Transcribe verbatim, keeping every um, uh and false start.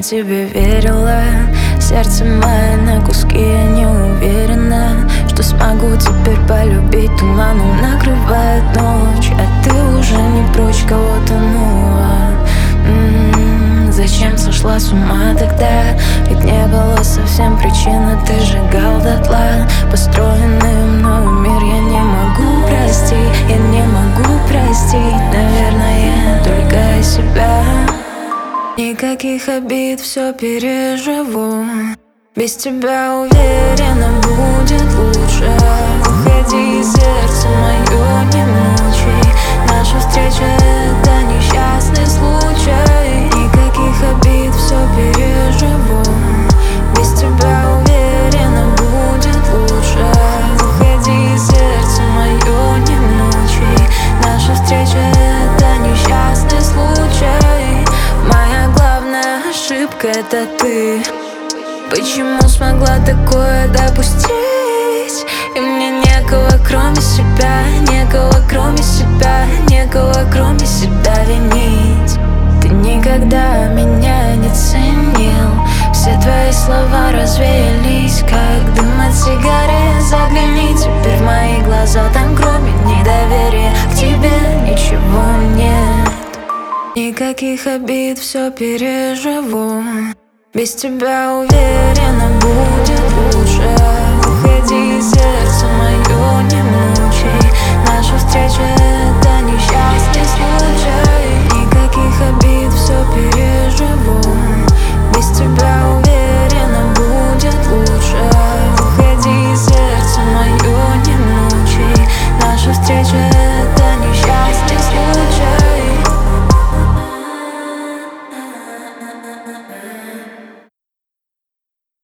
тебе верила. Сердце мое на куски, я не уверена, что смогу теперь полюбить. Туманом накрывает ночь, а ты уже не прочь кого-то нового. М-м-м, зачем сошла с ума тогда? Ведь не было совсем причины, ты сжигал дотла построенный мною мир. Я не могу простить, я не могу простить, наверное, только себя. Никаких обид, все переживу. Без тебя, уверена, будет лучше. Уходи, сердце мое, не мучай. Наша встреча — это несчастный случай. Никаких обид, все переживу. Без тебя, уверена, будет лучше. Уходи, сердце мое, не мучай. Наша встреча — это несчастный случай. Моя главная ошибка — это ты. Почему смогла такое допустить? И мне некого кроме себя, некого кроме себя, некого кроме себя винить. Ты никогда меня не ценил. Все твои слова развеялись, как дым от сигарет. Загляни теперь в мои глаза, там кроме недоверия к тебе ничего нет. Никаких обид, все переживу. Без тебя, уверена, будет лучше. Уходи, сердце мое, не мучай. Наша встреча — это несчастный случай. Никаких обид, все переживу. Без тебя, уверена, будет лучше. Уходи, сердце мое, не мучай. Наша встреча — это несчастный случай.